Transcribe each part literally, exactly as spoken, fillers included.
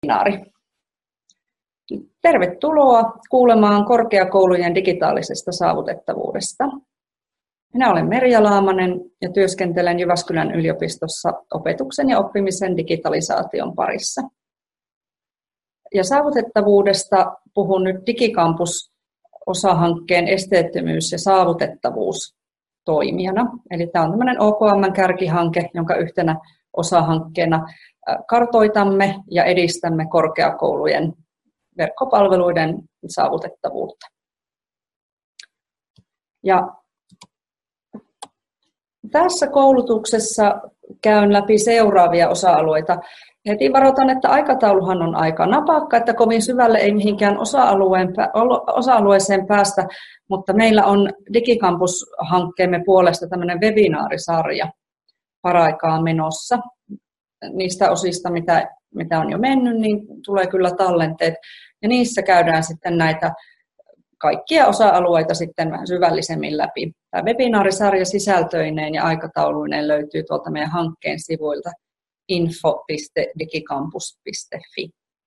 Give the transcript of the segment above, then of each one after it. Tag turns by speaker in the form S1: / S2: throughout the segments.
S1: webinaari. Tervetuloa kuulemaan korkeakoulujen digitaalisesta saavutettavuudesta. Minä olen Merja Laamanen ja työskentelen Jyväskylän yliopistossa opetuksen ja oppimisen digitalisaation parissa. Ja saavutettavuudesta puhun nyt Digikampus-osahankkeen esteettömyys- ja saavutettavuus toimijana. Eli tämä on tämmöinen O K M-kärkihanke, jonka yhtenä osahankkeena kartoitamme ja edistämme korkeakoulujen verkkopalveluiden saavutettavuutta. Ja tässä koulutuksessa käyn läpi seuraavia osa-alueita. Heti varoitan, että aikatauluhan on aika napakka, että kovin syvälle ei mihinkään osa-alueeseen päästä, mutta meillä on Digikampus-hankkeemme puolesta tämmöinen webinaarisarja paraikaa menossa. Niistä osista, mitä, mitä on jo mennyt, niin tulee kyllä tallenteet. Ja niissä käydään sitten näitä kaikkia osa-alueita sitten vähän syvällisemmin läpi. Tämä webinaarisarja sisältöineen ja aikatauluineen löytyy tuolta meidän hankkeen sivuilta info piste digikampus piste fi.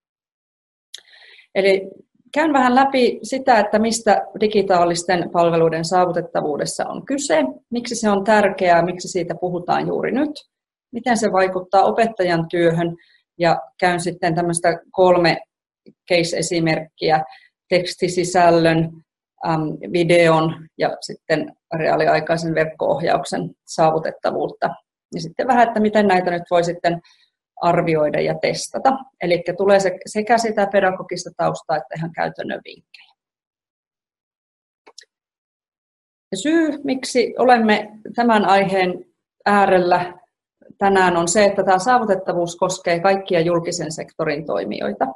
S1: Eli käyn vähän läpi sitä, että mistä digitaalisten palveluiden saavutettavuudessa on kyse, miksi se on tärkeää, miksi siitä puhutaan juuri nyt, miten se vaikuttaa opettajan työhön, ja käyn sitten tämmöistä kolme case-esimerkkiä, tekstisisällön, videon ja sitten reaaliaikaisen verkko-ohjauksen saavutettavuutta. Ja sitten vähän, että miten näitä nyt voi sitten arvioida ja testata. Eli tulee sekä sitä pedagogista taustaa että ihan käytännön vinkkejä. Ja syy, miksi olemme tämän aiheen äärellä tänään, on se, että tämä saavutettavuus koskee kaikkia julkisen sektorin toimijoita.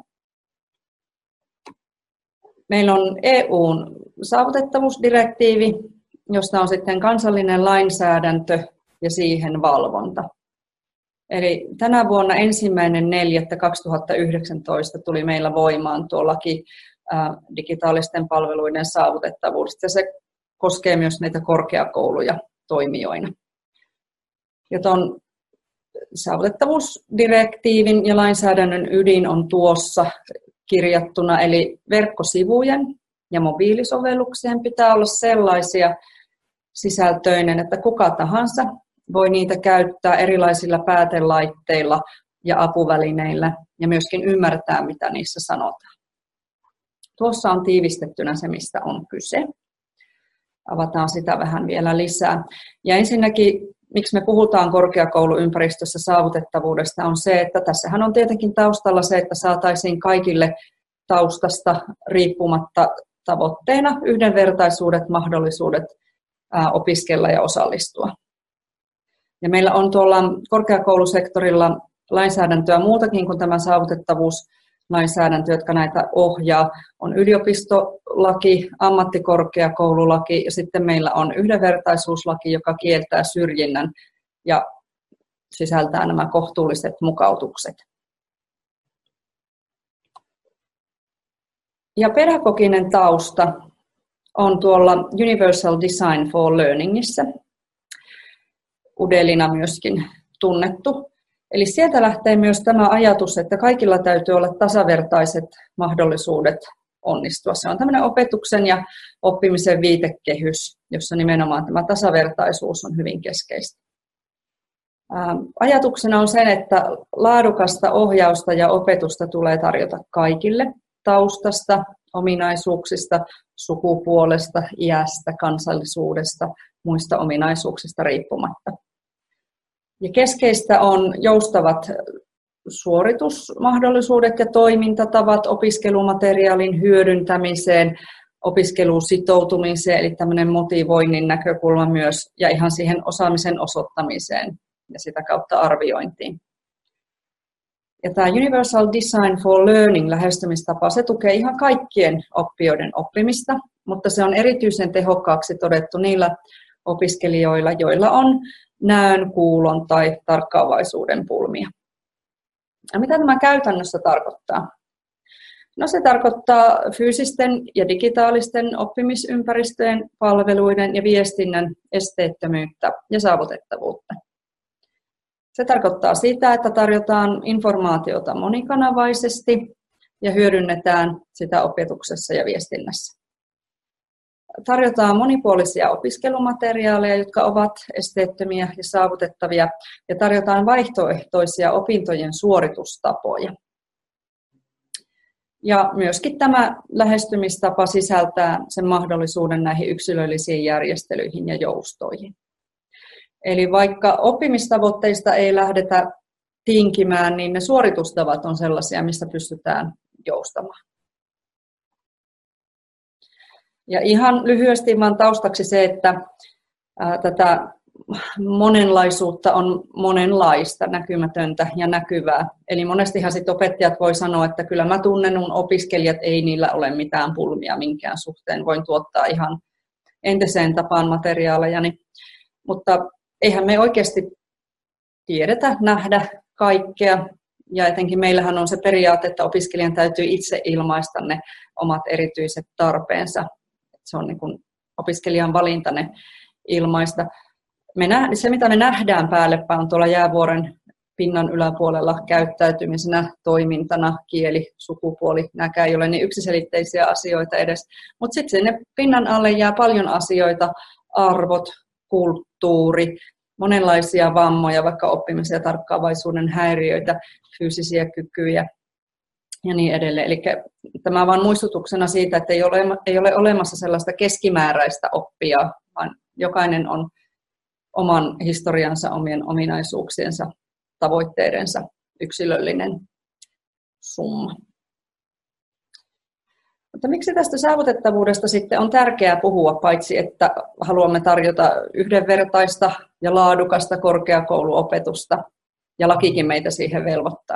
S1: Meillä on E U:n saavutettavuusdirektiivi, josta on sitten kansallinen lainsäädäntö ja siihen valvonta. Eli tänä vuonna ensimmäinen neljättä kaksituhattayhdeksäntoista tuli meillä voimaan tuo laki digitaalisten palveluiden saavutettavuudesta, ja se koskee myös näitä korkeakouluja toimijoina. Ja tuon saavutettavuusdirektiivin ja lainsäädännön ydin on tuossa kirjattuna, eli verkkosivujen ja mobiilisovelluksien pitää olla sellaisia sisältöinen, että kuka tahansa voi niitä käyttää erilaisilla päätelaitteilla ja apuvälineillä ja myöskin ymmärtää, mitä niissä sanotaan. Tuossa on tiivistettynä se, mistä on kyse. Avataan sitä vähän vielä lisää. Ja ensinnäkin, miksi me puhutaan korkeakouluympäristössä saavutettavuudesta, on se, että tässähän on tietenkin taustalla se, että saataisiin kaikille taustasta riippumatta tavoitteena yhdenvertaisuudet, mahdollisuudet opiskella ja osallistua. Ja meillä on tuolla korkeakoulusektorilla lainsäädäntöä muutakin kuin tämä saavutettavuuslainsäädäntö, jotka näitä ohjaa. On yliopistolaki, ammattikorkeakoululaki ja sitten meillä on yhdenvertaisuuslaki, joka kieltää syrjinnän ja sisältää nämä kohtuulliset mukautukset. Ja pedagoginen tausta on tuolla Universal Design for Learningissa, UDELina myöskin tunnettu. Eli sieltä lähtee myös tämä ajatus, että kaikilla täytyy olla tasavertaiset mahdollisuudet onnistua. Se on tämmöinen opetuksen ja oppimisen viitekehys, jossa nimenomaan tämä tasavertaisuus on hyvin keskeistä. Ajatuksena on sen, että laadukasta ohjausta ja opetusta tulee tarjota kaikille taustasta, ominaisuuksista, sukupuolesta, iästä, kansallisuudesta, muista ominaisuuksista riippumatta. Ja keskeistä on joustavat suoritusmahdollisuudet ja toimintatavat opiskelumateriaalin hyödyntämiseen, opiskeluun sitoutumiseen, eli tämmöinen motivoinnin näkökulma myös, ja ihan siihen osaamisen osoittamiseen ja sitä kautta arviointiin. Ja tämä Universal Design for Learning -lähestymistapa, se tukee ihan kaikkien oppijoiden oppimista, mutta se on erityisen tehokkaaksi todettu niillä opiskelijoilla, joilla on näön, kuulon tai tarkkaavaisuuden pulmia. Ja mitä tämä käytännössä tarkoittaa? No se tarkoittaa fyysisten ja digitaalisten oppimisympäristöjen, palveluiden ja viestinnän esteettömyyttä ja saavutettavuutta. Se tarkoittaa sitä, että tarjotaan informaatiota monikanavaisesti ja hyödynnetään sitä opetuksessa ja viestinnässä. Tarjotaan monipuolisia opiskelumateriaaleja, jotka ovat esteettömiä ja saavutettavia, ja tarjotaan vaihtoehtoisia opintojen suoritustapoja. Ja myöskin tämä lähestymistapa sisältää sen mahdollisuuden näihin yksilöllisiin järjestelyihin ja joustoihin. Eli vaikka oppimistavoitteista ei lähdetä tinkimään, niin ne suoritustavat on sellaisia, mistä pystytään joustamaan. Ja ihan lyhyesti vaan taustaksi se, että ää, tätä monenlaisuutta on monenlaista, näkymätöntä ja näkyvää. Eli monestihan sit opettajat voi sanoa, että kyllä mä tunnen mun opiskelijat, ei niillä ole mitään pulmia minkään suhteen. Voin tuottaa ihan entiseen tapaan materiaaleja, mutta eihän me oikeasti tiedetä, nähdä kaikkea. Ja etenkin meillähän on se periaate, että opiskelijan täytyy itse ilmaista ne omat erityiset tarpeensa. Se on niin kuin opiskelijan valinta ne ilmaista. Me nä- se, mitä me nähdään päällepäin, on tuolla jäävuoren pinnan yläpuolella käyttäytymisenä, toimintana, kieli, sukupuoli. Nämäkään ei ole niin yksiselitteisiä asioita edes. Mutta sitten sinne pinnan alle jää paljon asioita, arvot, kulttuuri, monenlaisia vammoja, vaikka oppimisen ja tarkkaavaisuuden häiriöitä, fyysisiä kykyjä ja niin edelleen. Eli tämä vain muistutuksena siitä, että ei ole, ei ole olemassa sellaista keskimääräistä oppia, vaan jokainen on oman historiansa, omien ominaisuuksiensa, tavoitteidensa yksilöllinen summa. Mutta miksi tästä saavutettavuudesta sitten on tärkeää puhua, paitsi että haluamme tarjota yhdenvertaista ja laadukasta korkeakouluopetusta, ja lakikin meitä siihen velvoittaa.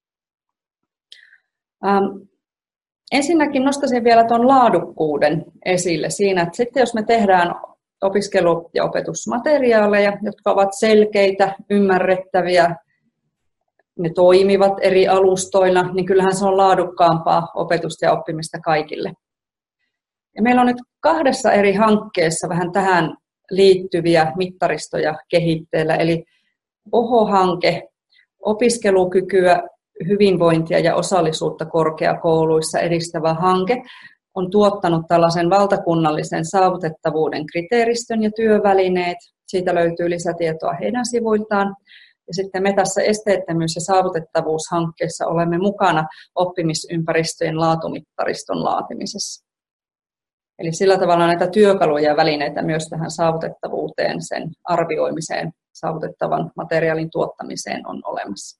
S1: Ähm, ensinnäkin nostaisin vielä tuon laadukkuuden esille siinä, että sitten jos me tehdään opiskelu- ja opetusmateriaaleja, jotka ovat selkeitä, ymmärrettäviä, ne toimivat eri alustoilla, niin kyllähän se on laadukkaampaa opetusta ja oppimista kaikille. Ja meillä on nyt kahdessa eri hankkeessa vähän tähän liittyviä mittaristoja kehitteillä, eli O H O-hanke, opiskelukykyä, hyvinvointia ja osallisuutta korkeakouluissa edistävä hanke, on tuottanut tällaisen valtakunnallisen saavutettavuuden kriteeristön ja työvälineet. Siitä löytyy lisätietoa heidän sivuiltaan. Ja sitten me tässä esteettömyys- ja saavutettavuushankkeessa olemme mukana oppimisympäristöjen laatumittariston laatimisessa. Eli sillä tavalla näitä työkaluja ja välineitä myös tähän saavutettavuuteen, sen arvioimiseen, saavutettavan materiaalin tuottamiseen on olemassa.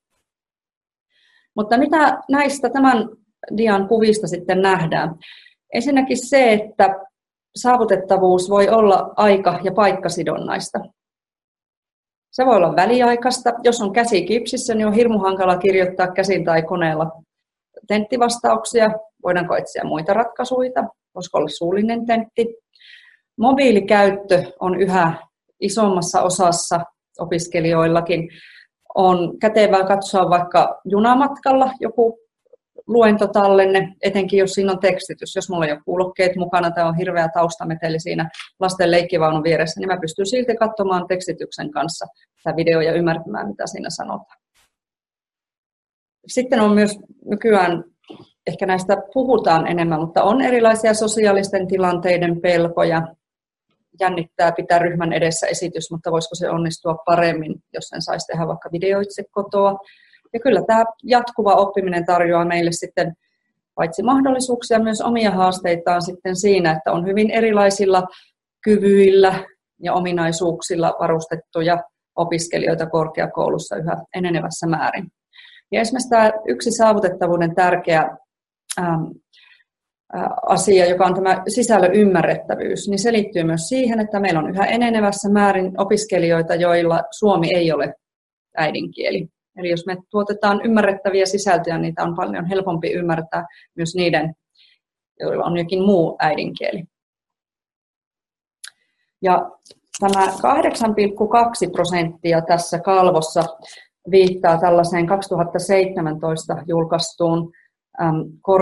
S1: Mutta mitä näistä tämän dian kuvista sitten nähdään? Ensinnäkin se, että saavutettavuus voi olla aika- ja paikkasidonnaista. Se voi olla väliaikaista. Jos on käsi kipsissä, niin on hirmu hankala kirjoittaa käsin tai koneella tenttivastauksia. Voidaanko etsiä muita ratkaisuja? Voisiko olla suullinen tentti? Mobiilikäyttö on yhä isommassa osassa opiskelijoillakin. On kätevää katsoa vaikka junamatkalla joku luentotallenne, etenkin jos siinä on tekstitys. Jos minulla on jo kuulokkeet mukana tai on hirveä taustameteli siinä lasten leikkivaunun vieressä, niin mä pystyn silti katsomaan tekstityksen kanssa tämä video ja ymmärtämään, mitä siinä sanotaan. Sitten on myös nykyään, ehkä näistä puhutaan enemmän, mutta on erilaisia sosiaalisten tilanteiden pelkoja. Jännittää pitää ryhmän edessä esitys, mutta voisiko se onnistua paremmin, jos sen saisi tehdä vaikka videoitse kotoa. Ja kyllä tämä jatkuva oppiminen tarjoaa meille sitten paitsi mahdollisuuksia, myös omia haasteitaan sitten siinä, että on hyvin erilaisilla kyvyillä ja ominaisuuksilla varustettuja opiskelijoita korkeakoulussa yhä enenevässä määrin. Ja esimerkiksi tämä yksi saavutettavuuden tärkeä ähm, asia, joka on tämä sisällön ymmärrettävyys, niin se liittyy myös siihen, että meillä on yhä enenevässä määrin opiskelijoita, joilla suomi ei ole äidinkieli. Eli jos me tuotetaan ymmärrettäviä sisältöjä, niitä on paljon helpompi ymmärtää myös niiden, joilla on jokin muu äidinkieli. Ja tämä kahdeksan pilkku kaksi prosenttia tässä kalvossa viittaa tällaiseen kaksituhattaseitsemäntoista julkaistuun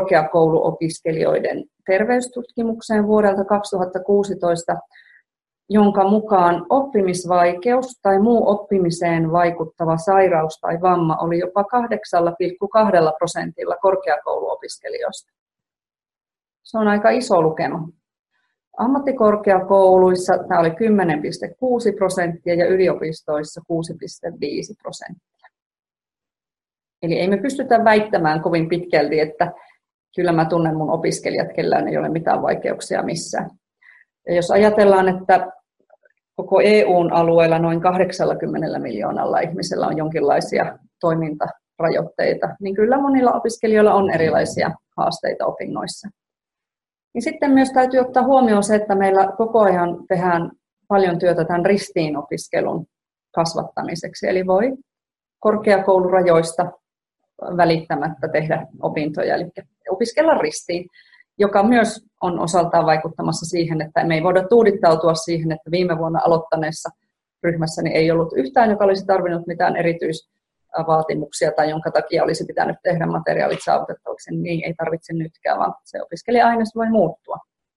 S1: korkeakouluopiskelijoiden terveystutkimukseen vuodelta kaksituhattakuusitoista, jonka mukaan oppimisvaikeus tai muu oppimiseen vaikuttava sairaus tai vamma oli jopa kahdeksan pilkku kaksi prosentilla korkeakouluopiskelijoista. Se on aika iso lukema. Ammattikorkeakouluissa tämä oli kymmenen pilkku kuusi prosenttia ja yliopistoissa kuusi pilkku viisi prosenttia. Eli ei me pystytä väittämään kovin pitkälti, että kyllä mä tunnen mun opiskelijat, kellään ei ole mitään vaikeuksia missään. Ja jos ajatellaan, että koko E U:n alueella noin kahdeksankymmentä miljoonalla ihmisellä on jonkinlaisia toimintarajoitteita, niin kyllä monilla opiskelijoilla on erilaisia haasteita opinnoissa. Ja sitten myös täytyy ottaa huomioon se, että meillä koko ajan tehdään paljon työtä tämän ristiinopiskelun kasvattamiseksi. Eli voi korkeakoulurajoista välittämättä tehdä opintoja, eli opiskella ristiin, joka myös on osaltaan vaikuttamassa siihen, että me ei voida tuudittautua siihen, että viime vuonna aloittaneessa ryhmässäni ei ollut yhtään, joka olisi tarvinnut mitään erityisvaatimuksia tai jonka takia olisi pitänyt tehdä materiaalit saavutettavaksi, niin ei tarvitse nytkään, vaan se opiskelija-aines voi muuttua.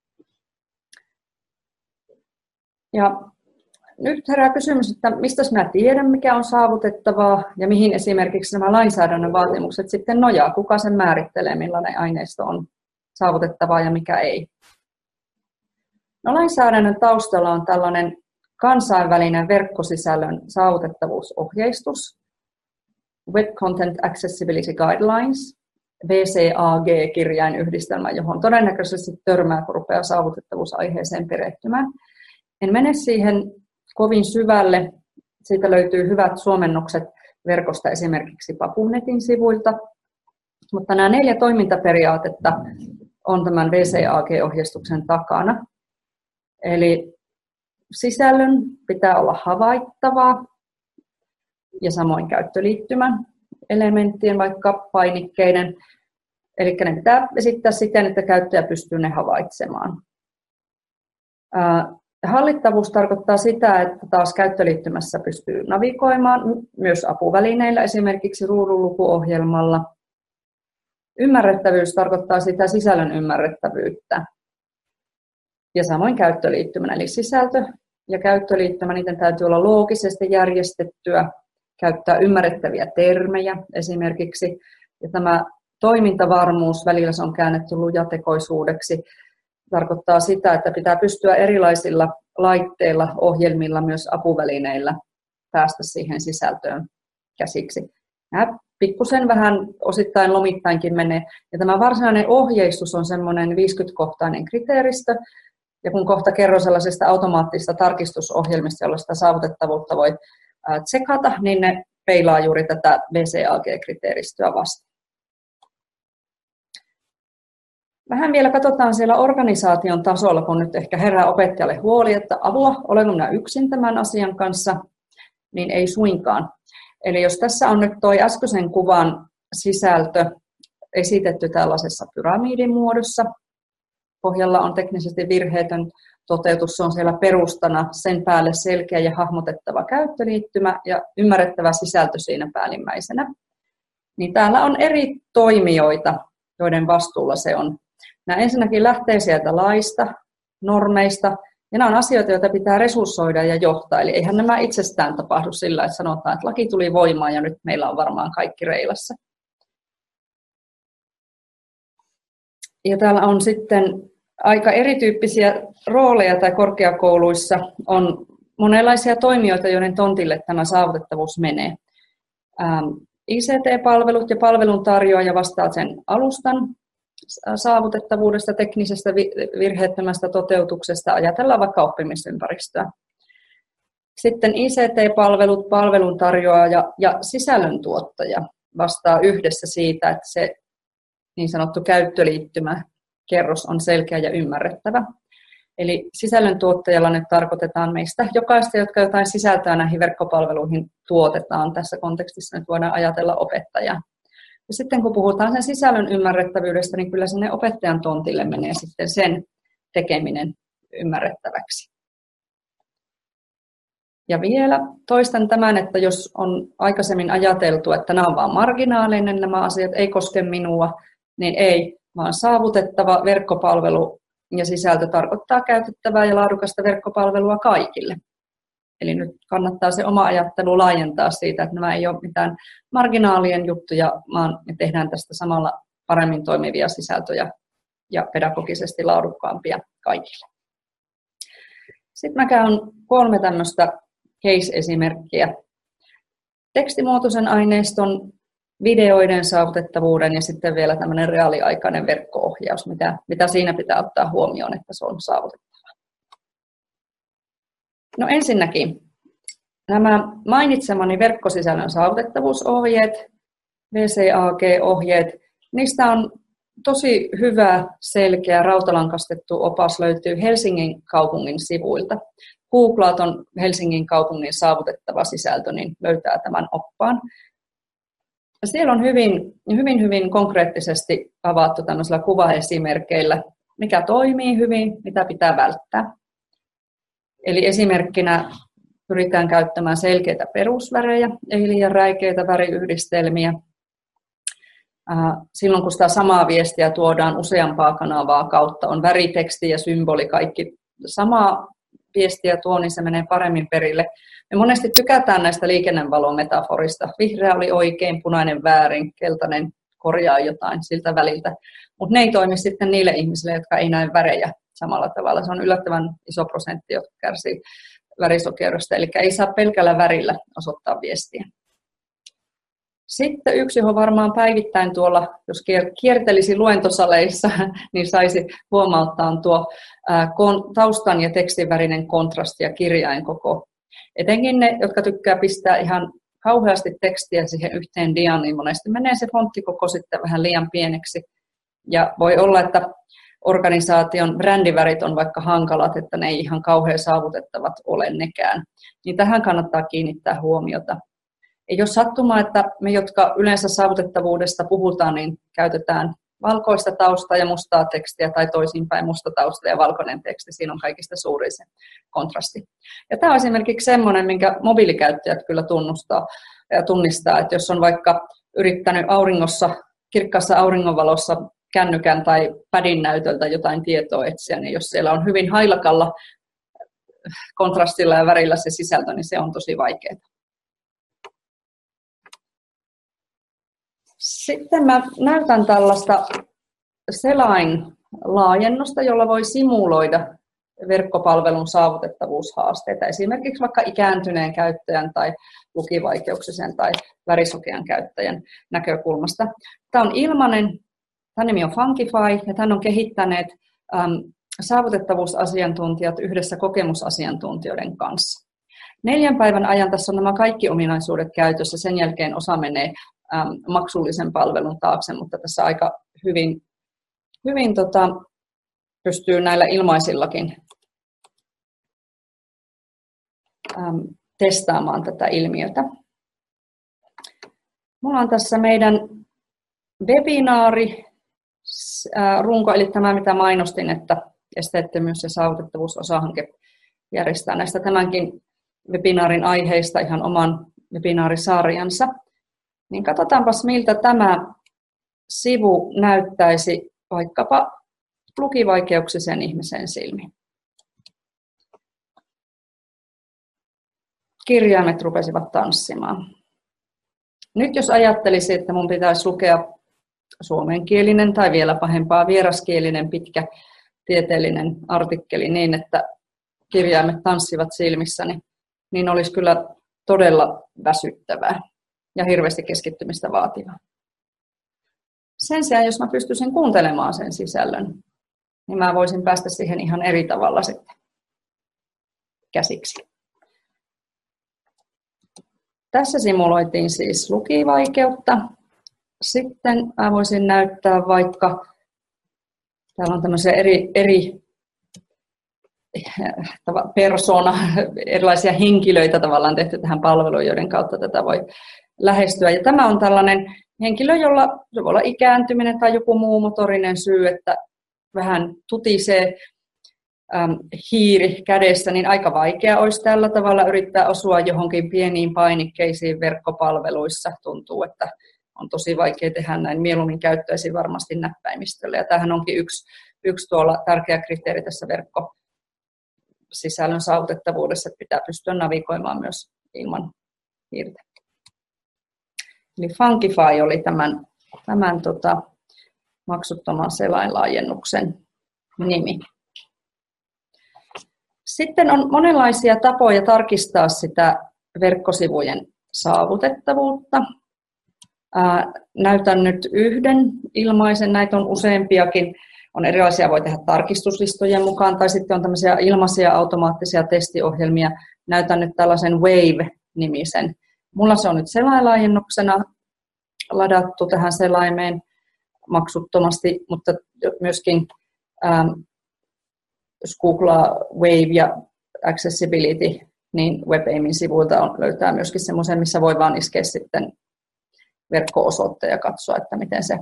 S1: Ja nyt herää kysymys, että mistä mä tiedän, mikä on saavutettavaa ja mihin esimerkiksi nämä lainsäädännön vaatimukset sitten nojaa. Kuka sen määrittelee, millainen aineisto on saavutettavaa ja mikä ei. No, lainsäädännön taustalla on tällainen kansainvälinen verkkosisällön saavutettavuusohjeistus, Web Content Accessibility Guidelines, V C A G-kirjainyhdistelmä, johon todennäköisesti törmää, kun rupeaa saavutettavuusaiheeseen perehtymään. En mene siihen kovin syvälle. Siitä löytyy hyvät suomennokset verkosta esimerkiksi PapuNetin sivuilta. Mutta nämä neljä toimintaperiaatetta on tämän V C A G-ohjeistuksen takana. Eli sisällön pitää olla havaittavaa ja samoin käyttöliittymän elementtien, vaikka painikkeiden. Eli ne pitää esittää siten, että käyttäjä pystyy ne havaitsemaan. Hallittavuus tarkoittaa sitä, että taas käyttöliittymässä pystyy navigoimaan myös apuvälineillä, esimerkiksi ruudunlukuohjelmalla. Ymmärrettävyys tarkoittaa sitä sisällön ymmärrettävyyttä. Ja samoin käyttöliittymän, eli sisältö ja käyttöliittymä, niiden täytyy olla loogisesti järjestettyä, käyttää ymmärrettäviä termejä esimerkiksi. Ja tämä toimintavarmuus, välillä se on käännetty lujatekoisuudeksi, tarkoittaa sitä, että pitää pystyä erilaisilla laitteilla, ohjelmilla, myös apuvälineillä päästä siihen sisältöön käsiksi. Nämä pikkusen vähän osittain lomittainkin menee. Ja tämä varsinainen ohjeistus on semmoinen viisikymmentäkohtainen kriteeristö. Ja kun kohta kerron sellaisesta automaattisesta tarkistusohjelmista, jolla sitä saavutettavuutta voi tsekata, niin ne peilaa juuri tätä V C A G-kriteeristöä vastaan. Vähän vielä katsotaan siellä organisaation tasolla, kun nyt ehkä herää opettajalle huoli, että apua, olenko minä yksin tämän asian kanssa, niin ei suinkaan. Eli jos tässä on nyt tuo äskeisen kuvan sisältö esitetty tällaisessa pyramidin muodossa, pohjalla on teknisesti virheetön toteutus, se on siellä perustana, sen päälle selkeä ja hahmotettava käyttöliittymä ja ymmärrettävä sisältö siinä päällimmäisenä. Niin täällä on eri toimijoita, joiden vastuulla se on. Nämä ensinnäkin lähtee sieltä laista, normeista, ja nämä on asioita, joita pitää resurssoida ja johtaa. Eli eihän nämä itsestään tapahdu sillä, että sanotaan, että laki tuli voimaan ja nyt meillä on varmaan kaikki reilassa. Ja täällä on sitten aika erityyppisiä rooleja tai korkeakouluissa on monenlaisia toimijoita, joiden tontille tämä saavutettavuus menee. I C T-palvelut ja palveluntarjoaja vastaa sen alustan saavutettavuudesta, teknisestä virheettömästä toteutuksesta, ajatellaan vaikka oppimisympäristöä. Sitten I C T-palvelut, palveluntarjoaja ja sisällöntuottaja vastaa yhdessä siitä, että se niin sanottu käyttöliittymäkerros on selkeä ja ymmärrettävä. Eli sisällöntuottajalla nyt tarkoitetaan meistä jokaista, jotka jotain sisältöä näihin verkkopalveluihin tuotetaan. Tässä kontekstissa nyt voidaan ajatella opettajaa. Ja sitten kun puhutaan sen sisällön ymmärrettävyydestä, niin kyllä sinne opettajan tontille menee sitten sen tekeminen ymmärrettäväksi. Ja vielä toistan tämän, että jos on aikaisemmin ajateltu, että nämä on vain marginaalinen, nämä asiat ei koske minua, niin ei, vaan saavutettava verkkopalvelu ja sisältö tarkoittaa käytettävää ja laadukasta verkkopalvelua kaikille. Eli nyt kannattaa se oma ajattelu laajentaa siitä, että nämä ei ole mitään marginaalien juttuja, vaan me tehdään tästä samalla paremmin toimivia sisältöjä ja pedagogisesti laadukkaampia kaikille. Sitten mä käyn kolme tämmöistä case-esimerkkiä. Tekstimuotoisen aineiston, videoiden saavutettavuuden ja sitten vielä tämmöinen reaaliaikainen verkko-ohjaus, mitä, mitä siinä pitää ottaa huomioon, että se on saavutettava. No ensinnäkin nämä mainitsemani verkkosisällön saavutettavuusohjeet, V C A G-ohjeet, niistä on tosi hyvä, selkeä, rautalankastettu opas löytyy Helsingin kaupungin sivuilta. Googlaat on Helsingin kaupungin saavutettava sisältö, niin löytää tämän oppaan. Siellä on hyvin, hyvin, hyvin konkreettisesti avattu tämmöisillä kuvaesimerkkeillä, mikä toimii hyvin, mitä pitää välttää. Eli esimerkkinä pyritään käyttämään selkeitä perusvärejä, ei liian räikeitä väriyhdistelmiä. Silloin kun sitä samaa viestiä tuodaan useampaa kanavaa kautta, on väriteksti ja symboli, kaikki samaa viestiä tuo, niin se menee paremmin perille. Me monesti tykätään näistä liikennevalometaforista. Vihreä oli oikein, punainen väärin, keltainen korjaa jotain siltä väliltä. Mutta ne ei toimi sitten niille ihmisille, jotka ei näe värejä samalla tavalla. Se on yllättävän iso prosentti, jotka kärsii värisokeudesta. Eli ei saa pelkällä värillä osoittaa viestiä. Sitten yksi, johon varmaan päivittäin tuolla, jos kiertelisi luentosaleissa, niin saisi huomauttaa on tuo taustan ja tekstin värinen kontrasti ja kirjainkoko. Etenkin ne, jotka tykkää pistää ihan kauheasti tekstiä siihen yhteen diaan, niin monesti menee se fonttikoko sitten vähän liian pieneksi. Ja voi olla, että organisaation brändivärit on vaikka hankalat, että ne ei ihan kauhean saavutettavat ole nekään. Niin tähän kannattaa kiinnittää huomiota. Ei ole sattumaa, että me, jotka yleensä saavutettavuudesta puhutaan, niin käytetään valkoista taustaa ja mustaa tekstiä tai toisinpäin musta tausta ja valkoinen teksti. Siinä on kaikista suurin se kontrasti. Ja tämä on esimerkiksi semmoinen, minkä mobiilikäyttäjät kyllä tunnustaa ja tunnistaa, että jos on vaikka yrittänyt auringossa, kirkkaassa auringonvalossa kännykän tai pädin näytöltä jotain tietoa etsiä, niin jos siellä on hyvin hailakalla kontrastilla ja värillä se sisältö, niin se on tosi vaikeaa. Sitten mä näytän tällaista selain-laajennusta, jolla voi simuloida verkkopalvelun saavutettavuushaasteita, esimerkiksi vaikka ikääntyneen käyttäjän tai lukivaikeuksisen tai värisokean käyttäjän näkökulmasta. Tämä on ilmainen, tämän nimi on Funkify ja tämän on kehittäneet äm, saavutettavuusasiantuntijat yhdessä kokemusasiantuntijoiden kanssa. Neljän päivän ajan tässä on nämä kaikki ominaisuudet käytössä, sen jälkeen osa menee äm, maksullisen palvelun taakse, mutta tässä aika hyvin, hyvin tota, pystyy näillä ilmaisillakin äm, testaamaan tätä ilmiötä. Mulla on tässä meidän webinaari, ää, runko, eli tämä mitä mainostin, että esteettömyys- ja saavutettavuusosahanke järjestää näistä tämänkin webinaarin aiheista ihan oman webinaarisarjansa. Niin katsotaanpas, miltä tämä sivu näyttäisi vaikkapa lukivaikeuksisen ihmisen silmiin. Kirjaimet rupesivat tanssimaan. Nyt jos ajattelisi, että mun pitäisi lukea suomenkielinen tai vielä pahempaa vieraskielinen pitkä tieteellinen artikkeli niin, että kirjaimet tanssivat silmissäni, niin olisi kyllä todella väsyttävää ja hirveästi keskittymistä vaativaa. Sen sijaan, jos mä pystyisin kuuntelemaan sen sisällön, niin mä voisin päästä siihen ihan eri tavalla sitten käsiksi. Tässä simuloitiin siis lukivaikeutta. Sitten mä voisin näyttää vaikka, täällä on tämmöisiä eri, eri persona, erilaisia henkilöitä tavallaan tehty tähän palveluun, joiden kautta tätä voi lähestyä. Ja tämä on tällainen henkilö, jolla se voi olla ikääntyminen tai joku muu motorinen syy, että vähän tutisee äm, hiiri kädessä, niin aika vaikea olisi tällä tavalla yrittää osua johonkin pieniin painikkeisiin verkkopalveluissa. Tuntuu, että on tosi vaikea tehdä näin. Mieluummin käyttäisin varmasti näppäimistöllä. Ja tämähän onkin yksi, yksi tuolla tärkeä kriteeri tässä verkkosisällön saavutettavuudessa, että pitää pystyä navigoimaan myös ilman hiirtä. Eli Funkify oli tämän, tämän tota, maksuttoman selainlaajennuksen nimi. Sitten on monenlaisia tapoja tarkistaa sitä verkkosivujen saavutettavuutta. Ää, näytän nyt yhden ilmaisen, näitä on useampiakin. On erilaisia, voi tehdä tarkistuslistojen mukaan, tai sitten on tämmöisiä ilmaisia automaattisia testiohjelmia. Näytän nyt tällaisen Wave-nimisen. Mulla se on nyt selainlaajennuksena ladattu tähän selaimeen maksuttomasti, mutta myöskin ähm, jos googlaa Wave ja Accessibility, niin WebAimin sivuilta on, löytää myöskin semmoisen, missä voi vaan iskeä sitten verkko-osoitteen ja katsoa, että miten se,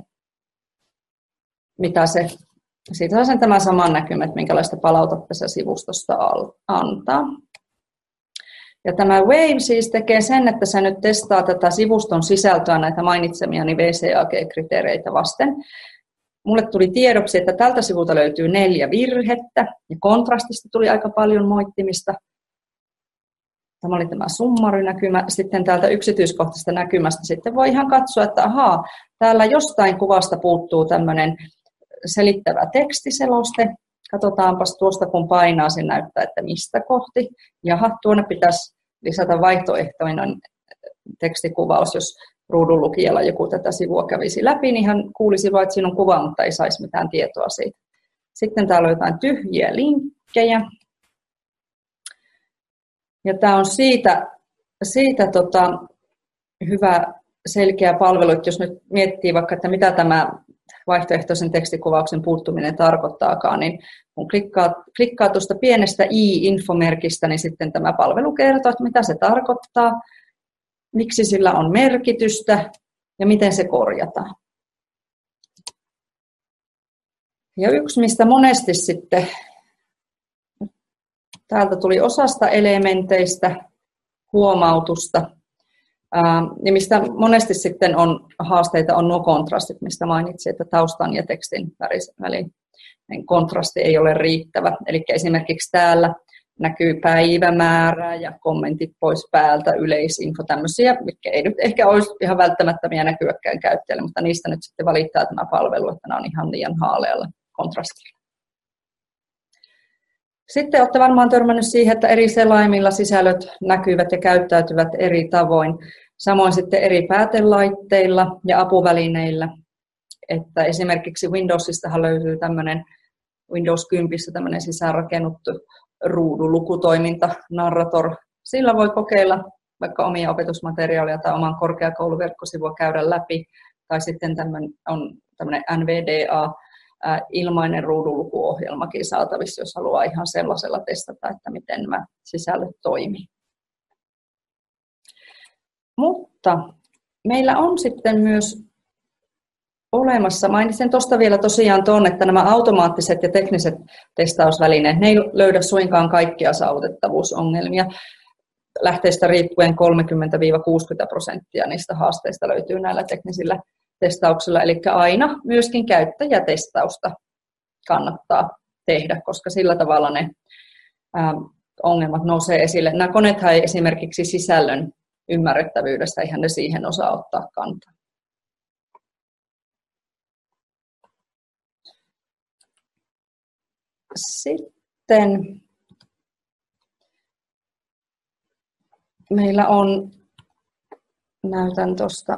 S1: mitä se, siitä saa sen tämän saman näkymän, että minkälaista palautetta se sivustosta antaa. Ja tämä Wave siis tekee sen, että se nyt testaa tätä sivuston sisältöä näitä mainitsemiani V C A G-kriteereitä vasten. Mulle tuli tiedoksi, että tältä sivulta löytyy neljä virhettä ja kontrastista tuli aika paljon moittimista. Tämä oli tämä summarinäkymä. Sitten täältä yksityiskohtaisesta näkymästä sitten voi ihan katsoa, että ahaa, täällä jostain kuvasta puuttuu tämmöinen selittävä tekstiseloste. Katsotaanpas tuosta, kun painaa, se näyttää, että mistä kohti. Jaha, tuonne pitäisi lisätä vaihtoehtoinen tekstikuvaus, jos ruudunlukijalla joku tätä sivua kävisi läpi, niin hän kuulisi vain, että siinä on kuva, mutta ei saisi mitään tietoa siitä. Sitten täällä on jotain tyhjiä linkkejä. Ja tämä on siitä, siitä tota, hyvä selkeä palvelu, että jos nyt miettii vaikka, että mitä tämä vaihtoehtoisen tekstikuvauksen puuttuminen tarkoittaakaan, niin kun klikkaa, klikkaa tuosta pienestä i-infomerkistä, niin sitten tämä palvelu kertoo, että mitä se tarkoittaa, miksi sillä on merkitystä ja miten se korjataan. Ja yksi, mistä monesti sitten, täältä tuli osasta elementeistä huomautusta, ja mistä monesti sitten on haasteita, on nuo kontrastit, mistä mainitsin, että taustan ja tekstin välin kontrasti ei ole riittävä. Eli esimerkiksi täällä näkyy päivämäärä ja kommentit pois päältä, yleisinfo, tämmöisiä, mitkä ei nyt ehkä olisi ihan välttämättömiä näkyäkään käyttäjälle, mutta niistä nyt sitten valittaa tämä palvelu, että nämä on ihan liian haalealla kontrastilla. Sitten olette varmaan törmännyt siihen, että eri selaimilla sisällöt näkyvät ja käyttäytyvät eri tavoin. Samoin sitten eri päätelaitteilla ja apuvälineillä. Että esimerkiksi Windowsistahan löytyy tämmöinen Windows kymmenen tämmöinen sisäänrakennuttu ruudunlukutoiminta, Narrator. Sillä voi kokeilla vaikka omia opetusmateriaaleja tai oman korkeakouluverkkosivua käydä läpi. Tai sitten tämmöinen on tämmöinen N V D A, ilmainen ruudunlukuohjelmakin saatavissa, jos haluaa ihan sellaisella testata, että miten nämä sisällöt toimii. Mutta meillä on sitten myös olemassa, mainitsen tuosta vielä tosiaan tuon, että nämä automaattiset ja tekniset testausvälineet, ne ei löydä suinkaan kaikkia saavutettavuusongelmia. Lähteistä riippuen kolmekymmentä kuusikymmentä prosenttia niistä haasteista löytyy näillä teknisillä testauksella, eli aina myöskin käyttäjätestausta kannattaa tehdä, koska sillä tavalla ne ää, ongelmat nousee esille. Nämä koneethan ei esimerkiksi sisällön ymmärrettävyydestä, eihän ne siihen osaa ottaa kantaa. Sitten meillä on, näytän tuosta,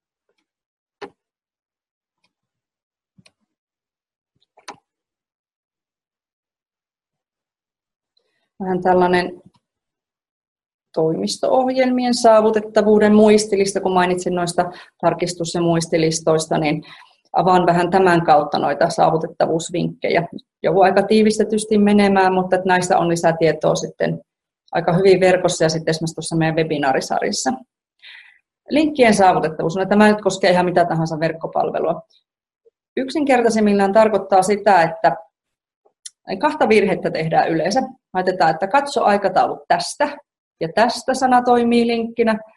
S1: vähän tällainen toimisto-ohjelmien saavutettavuuden muistilista, kun mainitsin noista tarkistus- ja muistilistoista, niin avaan vähän tämän kautta noita saavutettavuusvinkkejä. Joku aika tiivistetysti menemään, mutta näistä on lisätietoa sitten aika hyvin verkossa ja sitten esimerkiksi tuossa meidän webinaarisarjassa. Linkkien saavutettavuus, no tämä nyt koskee ihan mitä tahansa verkkopalvelua. Yksinkertaisimmillaan tarkoittaa sitä, että kahta virhettä tehdään yleensä. Laitetaan, että katso aikataulut tästä ja tästä sana toimii linkkinä.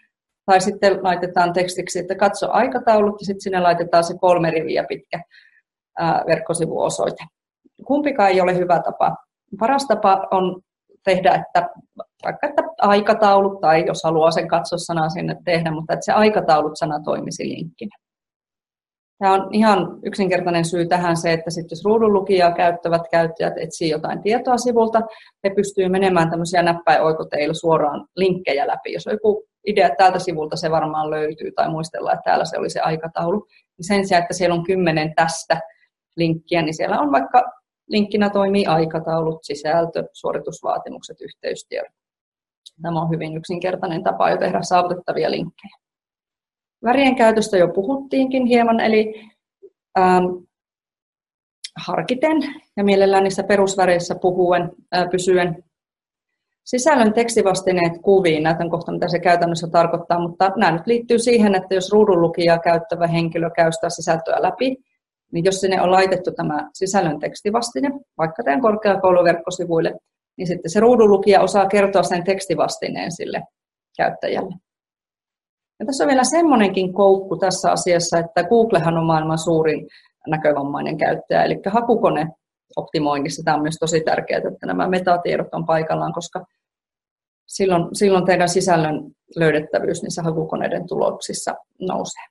S1: Tai sitten laitetaan tekstiksi, että katso aikataulut ja sitten sinne laitetaan se kolme riviä pitkä ää, verkkosivuosoite. Kumpikaan ei ole hyvä tapa. Paras tapa on tehdä, että vaikka että aikataulut tai jos haluaa sen katsosanaa sinne tehdä, mutta että se aikataulut-sana toimisi linkkinä. Tämä on ihan yksinkertainen syy tähän se, että sitten jos ruudunlukijaa käyttävät käyttäjät etsii jotain tietoa sivulta, he pystyvät menemään tämmöisiä näppäinoikoteilla suoraan linkkejä läpi. Jos on joku idea, että tältä sivulta se varmaan löytyy tai muistellaan, että täällä se oli se aikataulu, niin sen sijaan, että siellä on kymmenen tästä linkkiä, niin siellä on vaikka linkkinä toimii aikataulut, sisältö, suoritusvaatimukset, yhteystiedot. Tämä on hyvin yksinkertainen tapa jo tehdä saavutettavia linkkejä. Värien käytöstä jo puhuttiinkin hieman, eli ähm, harkiten ja mielellään niissä perusväreissä puhuen, äh, pysyen. Sisällön tekstivastineet kuviin, näytän kohta mitä se käytännössä tarkoittaa, mutta nämä nyt liittyy siihen, että jos ruudunlukijaa käyttävä henkilö käy sitä sisältöä läpi, niin jos sinne on laitettu tämä sisällön tekstivastine, vaikka teidän korkeakouluverkkosivuille, niin sitten se ruudunlukija osaa kertoa sen tekstivastineen sille käyttäjälle. Ja tässä on vielä semmoinenkin koukku tässä asiassa, että Googlehan on maailman suurin näkövammainen käyttäjä, eli hakukoneoptimoinnissa tämä on myös tosi tärkeää, että nämä metatiedot on paikallaan, koska silloin, silloin teidän sisällön löydettävyys niissä hakukoneiden tuloksissa nousee.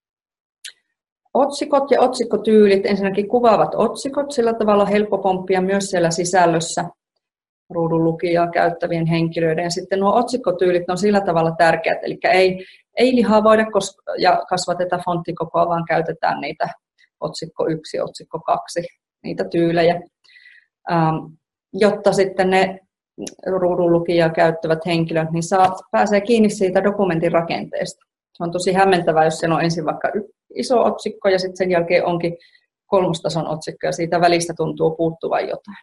S1: Otsikot ja otsikkotyylit, ensinnäkin kuvaavat otsikot, sillä tavalla on helppo pomppia myös siellä sisällössä ruudunlukijaa käyttävien henkilöiden. Ja sitten nuo otsikkotyylit on sillä tavalla tärkeät, eli ei, ei lihavoida ja kasvateta fonttikokoa, vaan käytetään niitä otsikko yksi, otsikko kaksi, niitä tyylejä, ähm, jotta sitten ne ruudunlukijaa käyttävät henkilöt niin saa, pääsee kiinni siitä dokumentin rakenteesta. Se on tosi hämmentävää, jos siellä on ensin vaikka iso otsikko ja sitten sen jälkeen onkin kolmostason otsikko ja siitä välistä tuntuu puuttuvan jotain.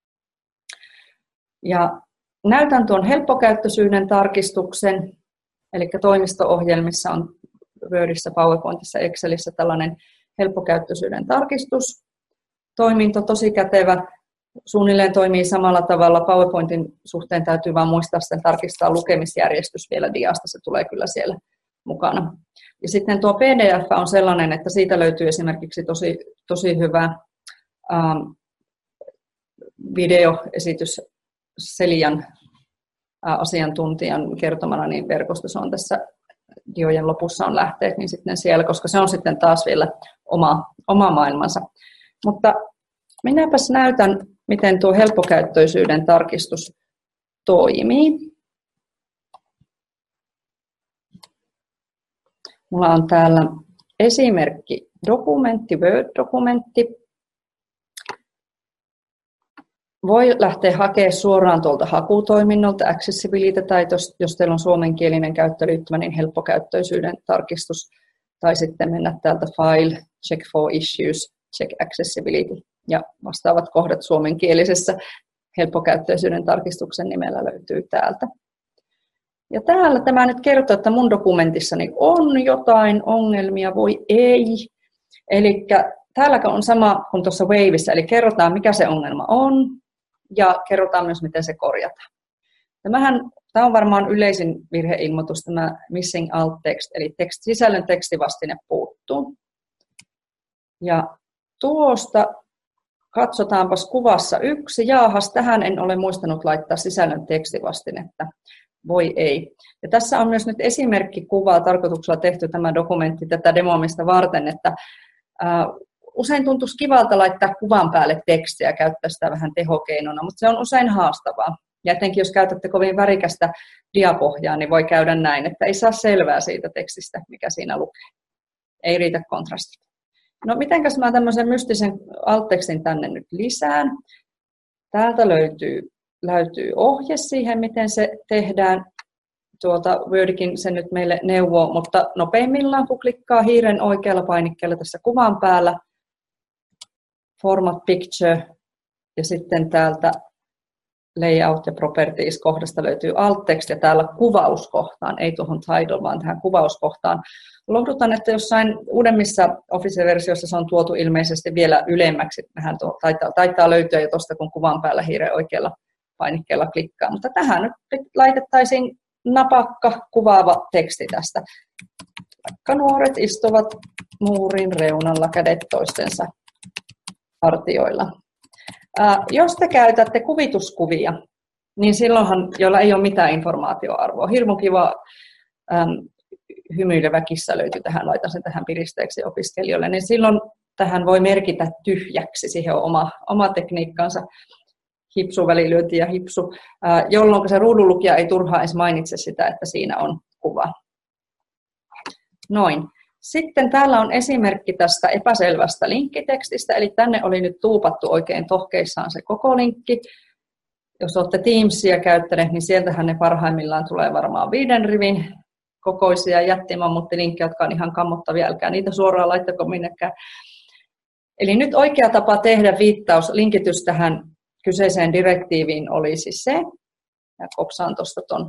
S1: Ja näytän tuon helppokäyttöisyyden tarkistuksen, eli toimisto-ohjelmissa on Wordissä, PowerPointissa, Excelissä tällainen helppokäyttöisyyden tarkistus. Toiminto tosi kätevä, suunnilleen toimii samalla tavalla. PowerPointin suhteen täytyy vain muistaa sitten tarkistaa lukemisjärjestys vielä diasta, se tulee kyllä siellä mukana. Ja sitten tuo P D F on sellainen, että siitä löytyy esimerkiksi tosi, tosi hyvä ähm, videoesitys Celian äh, asiantuntijan kertomana niin verkosto. Se on tässä diojen lopussa on lähteet, niin sitten siellä, koska se on sitten taas vielä oma, oma maailmansa. Mutta minäpäs näytän, miten tuo helppokäyttöisyyden tarkistus toimii. Mulla on täällä esimerkki dokumentti, Word-dokumentti. Voi lähteä hakemaan suoraan tuolta hakutoiminnolta Accessibility, tai jos teillä on suomenkielinen käyttöliittymä, niin helppokäyttöisyyden tarkistus, tai sitten mennä täältä File, Check for Issues, Check Accessibility, ja vastaavat kohdat suomenkielisessä helppokäyttöisyyden tarkistuksen nimellä löytyy täältä. Ja täällä tämä nyt kertoo, että mun dokumentissani on jotain ongelmia, voi ei. Eli täälläkin on sama kuin tuossa Waveissa, eli kerrotaan mikä se ongelma on ja kerrotaan myös miten se korjataan. Tämähän, tämä on varmaan yleisin virheilmoitus, tämä missing alt text, eli tekst, sisällön tekstivastine puuttuu. Ja tuosta katsotaanpas kuvassa yksi. Jaahas, tähän en ole muistanut laittaa sisällön tekstivastinetta. Voi ei. Ja tässä on myös nyt esimerkkikuvaa tarkoituksella tehty tämä dokumentti tätä demoamista varten, että ää, usein tuntuisi kivalta laittaa kuvan päälle tekstiä ja käyttää sitä vähän tehokeinona, mutta se on usein haastavaa. Ja etenkin jos käytätte kovin värikästä diapohjaa, niin voi käydä näin, että ei saa selvää siitä tekstistä, mikä siinä lukee. Ei riitä kontrastit. No mitenkäs mä tämmöisen mystisen alt-tekstin tänne nyt lisään. Täältä löytyy löytyy ohje siihen, miten se tehdään. Tuolta Wordikin se nyt meille neuvoo, mutta nopeimmillaan, kun klikkaa hiiren oikealla painikkeella tässä kuvan päällä, Format Picture, ja sitten täältä Layout ja Properties kohdasta löytyy alt-text, ja täällä kuvauskohtaan, ei tuohon title, vaan tähän kuvauskohtaan. Lohdutan, että jossain uudemmissa Office-versioissa se on tuotu ilmeisesti vielä ylemmäksi. Vähän tuo, taitaa, taitaa löytyä jo tuosta, kun kuvan päällä hiiren oikealla painikkeella klikkaa. Mutta tähän nyt laitettaisiin napakka, kuvaava teksti tästä. Vaikka nuoret istuvat muurin reunalla kädet toistensa hartioilla. Ää, jos te käytätte kuvituskuvia, niin silloinhan, jolla ei ole mitään informaatioarvoa. Hirmu kiva äm, hymyilevä kissa löytyi tähän, laitan sen tähän piristeeksi opiskelijoille, niin silloin tähän voi merkitä tyhjäksi, siihen on oma, oma tekniikkansa, hipsu, välilyönti ja hipsu, ää, jolloin se ruudunlukija ei turhaan edes mainitse sitä, että siinä on kuva. Noin. Sitten täällä on esimerkki tästä epäselvästä linkkitekstistä, eli tänne oli nyt tuupattu oikein tohkeissaan se koko linkki. Jos olette Teamsia käyttäneet, niin sieltähän ne parhaimmillaan tulee varmaan viiden rivin kokoisia jättimammuttilinkkejä, jotka on ihan kammottavia, älkää niitä suoraan laittako minnekään. Eli nyt oikea tapa tehdä viittaus, linkitys tähän kyseiseen direktiiviin olisi se, ja kopsaan tuosta tuon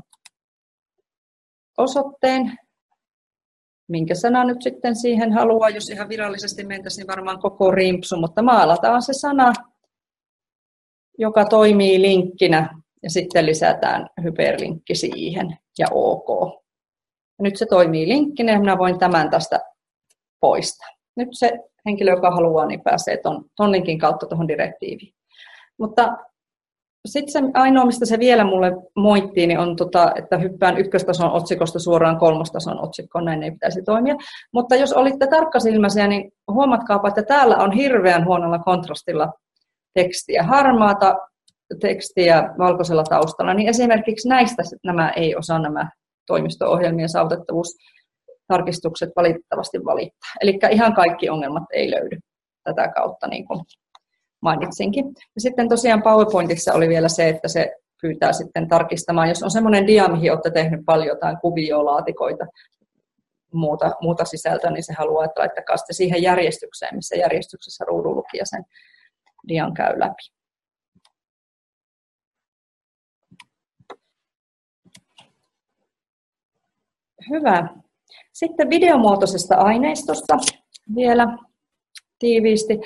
S1: osoitteen, minkä sana nyt sitten siihen haluaa, jos ihan virallisesti mentäisiin, niin varmaan koko rimpsu, mutta maalataan se sana, joka toimii linkkinä, ja sitten lisätään hyperlinkki siihen, ja OK. Ja nyt se toimii linkkinä, ja minä voin tämän tästä poistaa. Nyt se henkilö, joka haluaa, niin pääsee ton, ton linkin kautta tuohon direktiiviin. Mutta sitten se ainoa, mistä se vielä mulle moittii, niin on, tota, että hyppään ykköstason otsikosta suoraan kolmostason otsikkoon, näin ei pitäisi toimia. Mutta jos olitte tarkkasilmäisiä, niin huomatkaapa, että täällä on hirveän huonolla kontrastilla tekstiä, harmaata tekstiä valkoisella taustalla, niin esimerkiksi näistä nämä ei osaa nämä toimisto-ohjelmien saavutettavuustarkistukset valitettavasti valittaa. Eli ihan kaikki ongelmat ei löydy tätä kautta, niin kuin mainitsinkin. Ja sitten tosiaan PowerPointissa oli vielä se, että se pyytää sitten tarkistamaan, jos on semmoinen dia, mihin olette tehnyt paljon jotain kuviolaatikoita, muuta, muuta sisältöä, niin se haluaa, että laittakaa sitten siihen järjestykseen, missä järjestyksessä ruudunlukija sen dian käy läpi. Hyvä. Sitten videomuotoisesta aineistosta vielä tiiviisti.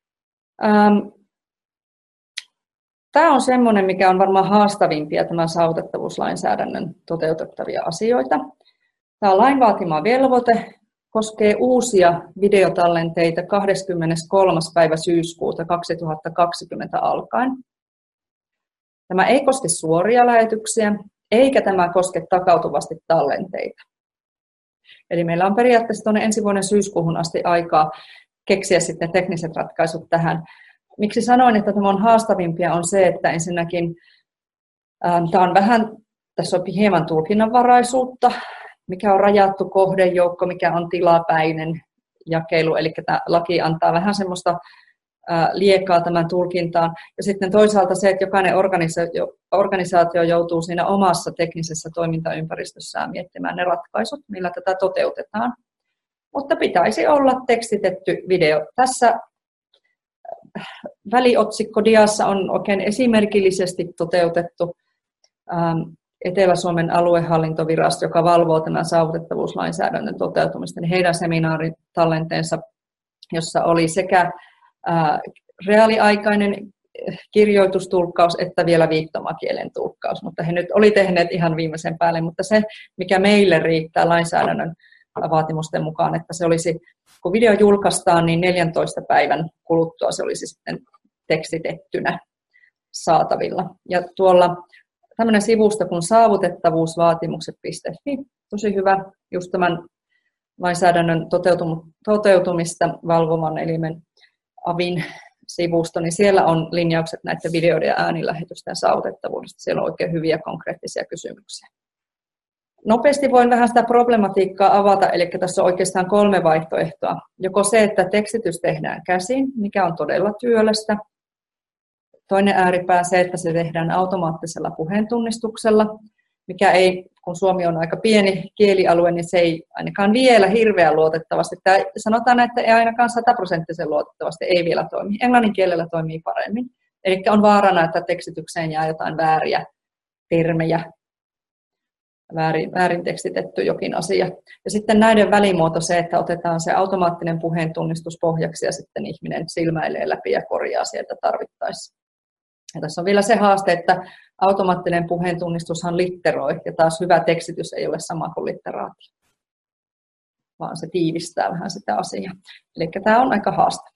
S1: Tämä on semmoinen, mikä on varmaan haastavimpia tämän saavutettavuuslainsäädännön toteutettavia asioita. Tämä on lain vaatima velvoite, koskee uusia videotallenteita kahdeskymmeneskolmas päivä syyskuuta kaksituhattakaksikymmentä alkaen. Tämä ei koske suoria lähetyksiä, eikä tämä koske takautuvasti tallenteita. Eli meillä on periaatteessa tuonne ensi vuoden syyskuuhun asti aikaa keksiä sitten tekniset ratkaisut tähän. Miksi sanoin, että tämä on haastavimpia, on se, että ensinnäkin ää, tämä on vähän, tässä on hieman tulkinnanvaraisuutta, mikä on rajattu kohdejoukko, mikä on tilapäinen jakelu, eli tämä laki antaa vähän semmoista ää, liekaa tämän tulkintaan. Ja sitten toisaalta se, että jokainen organisaatio, organisaatio joutuu siinä omassa teknisessä toimintaympäristössään miettimään ne ratkaisut, millä tätä toteutetaan. Mutta pitäisi olla tekstitetty video. Tässä väliotsikkodiassa on oikein esimerkillisesti toteutettu Etelä-Suomen aluehallintovirasto, joka valvoo tämän saavutettavuuslainsäädännön toteutumista, niin heidän seminaaritallenteensa, jossa oli sekä reaaliaikainen kirjoitustulkkaus että vielä viittomakielen tulkkaus, mutta he nyt oli tehneet ihan viimeisen päälle, mutta se, mikä meille riittää lainsäädännön vaatimusten mukaan, että se olisi, kun video julkaistaan, niin neljäntoista päivän kuluttua se olisi sitten tekstitettynä saatavilla. Ja tuolla tämmöinen sivusto kuin saavutettavuusvaatimukset piste fi, tosi hyvä, just tämän lainsäädännön toteutumista valvovan elimen avin sivusto, niin siellä on linjaukset näiden videoiden ja äänilähetysten saavutettavuudesta. Siellä on oikein hyviä konkreettisia kysymyksiä. Nopeasti voin vähän sitä problematiikkaa avata, eli tässä on oikeastaan kolme vaihtoehtoa. Joko se, että tekstitys tehdään käsin, mikä on todella työlästä. Toinen ääripää se, että se tehdään automaattisella puheentunnistuksella, mikä ei, kun Suomi on aika pieni kielialue, niin se ei ainakaan vielä hirveän luotettavasti. Tämä, sanotaan, että ei ainakaan sataprosenttisen luotettavasti ei vielä toimi. Englannin kielellä toimii paremmin. Eli on vaarana, että tekstitykseen jää jotain vääriä termejä, väärin, väärin tekstitetty jokin asia. Ja sitten näiden välimuoto se, että otetaan se automaattinen puheentunnistus pohjaksi ja sitten ihminen silmäilee läpi ja korjaa sieltä tarvittaessa. Ja tässä on vielä se haaste, että automaattinen puheentunnistushan litteroi, ja taas hyvä tekstitys ei ole sama kuin litteraatio, vaan se tiivistää vähän sitä asiaa. Eli tämä on aika haastava.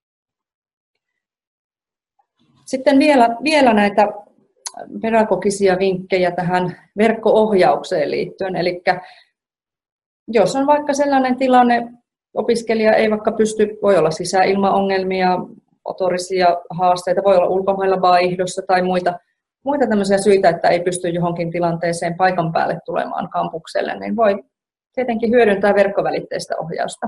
S1: Sitten vielä, vielä näitä pedagogisia vinkkejä tähän verkko-ohjaukseen liittyen. Eli jos on vaikka sellainen tilanne, opiskelija ei vaikka pysty, voi olla sisäilmaongelmia, motorisia haasteita, voi olla ulkomailla vaihdossa tai muita, muita tämmöisiä syitä, että ei pysty johonkin tilanteeseen paikan päälle tulemaan kampukselle, niin voi tietenkin hyödyntää verkkovälitteistä ohjausta.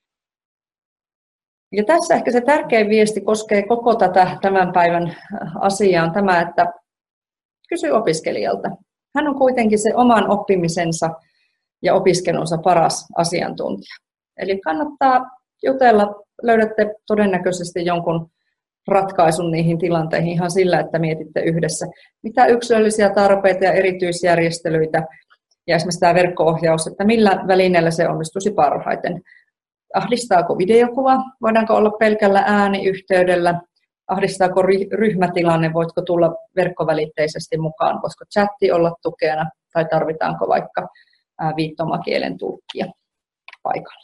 S1: Ja tässä ehkä se tärkein viesti koskee koko tätä tämän päivän asiaa on tämä, että kysy opiskelijalta. Hän on kuitenkin se oman oppimisensa ja opiskelunsa paras asiantuntija. Eli kannattaa jutella, löydätte todennäköisesti jonkun ratkaisun niihin tilanteihin ihan sillä, että mietitte yhdessä, mitä yksilöllisiä tarpeita ja erityisjärjestelyitä ja esimerkiksi tämä verkko-ohjaus, että millä välineellä se onnistuisi parhaiten. Ahdistaako videokuva? Voidaanko olla pelkällä ääniyhteydellä? Ahdistaako ryhmätilanne? Voitko tulla verkkovälitteisesti mukaan? Voisiko chatti olla tukena? Tai tarvitaanko vaikka viittomakielen tulkkia paikalle?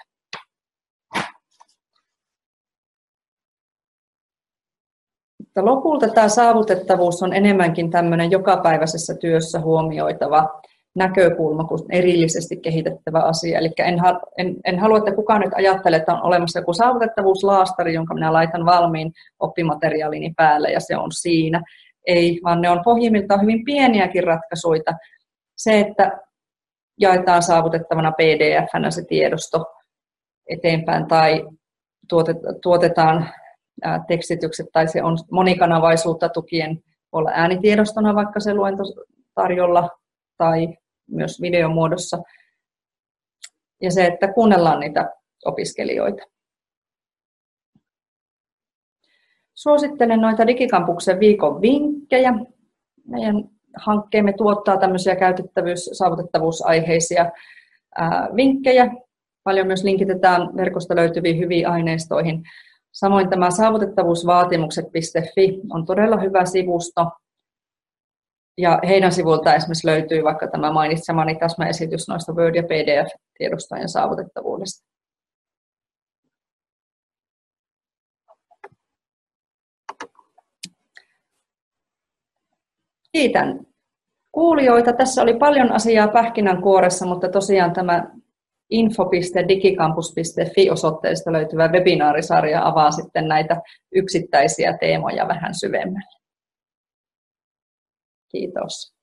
S1: Mutta lopulta tämä saavutettavuus on enemmänkin tämmöinen jokapäiväisessä työssä huomioitava näkökulma kuin erillisesti kehitettävä asia. Eli en, en, en halua, että kukaan nyt ajattelee, että on olemassa joku saavutettavuuslaastari, jonka minä laitan valmiin oppimateriaalini päälle ja se on siinä. Ei, vaan ne on pohjimmiltaan hyvin pieniäkin ratkaisuja. Se, että jaetaan saavutettavana P D F-nä se tiedosto eteenpäin tai tuotetaan tekstitykset tai se on monikanavaisuutta tukien olla äänitiedostona vaikka se luento tarjolla tai myös videomuodossa. Ja se, että kuunnellaan niitä opiskelijoita. Suosittelen noita Digikampuksen viikon vinkkejä. Meidän hankkeemme tuottaa tämmöisiä käytettävyys- saavutettavuusaiheisia ää, vinkkejä. Paljon myös linkitetään verkosta löytyviin hyviin aineistoihin. Samoin tämä saavutettavuusvaatimukset piste fi on todella hyvä sivusto. Ja heidän sivulta esimerkiksi löytyy vaikka tämä mainitsemani täsmäesitys noista Word- ja P D F-tiedostojen saavutettavuudesta. Kiitän kuulijoita. Tässä oli paljon asiaa pähkinänkuoressa, mutta tosiaan tämä info piste digikampus piste fi osoitteesta löytyvä webinaarisarja avaa sitten näitä yksittäisiä teemoja vähän syvemmälle. Kiitos.